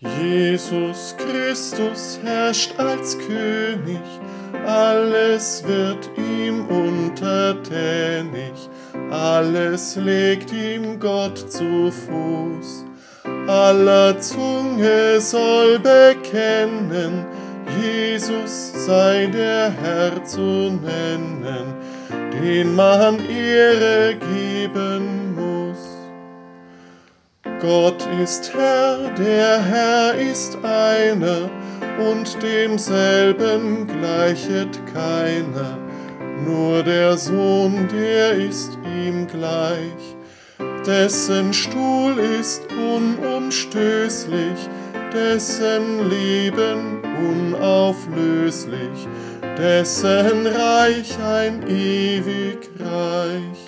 Jesus Christus herrscht als König, alles wird ihm untertänig, alles legt ihm Gott zu Fuß. Aller Zunge soll bekennen, Jesus sei der Herr zu nennen, den man Ehre geben muss. Gott ist Herr, der Herr ist einer, und demselben gleichet keiner, nur der Sohn, der ist ihm gleich. Dessen Stuhl ist unumstößlich, dessen Leben unauflöslich, dessen Reich ein ewig Reich.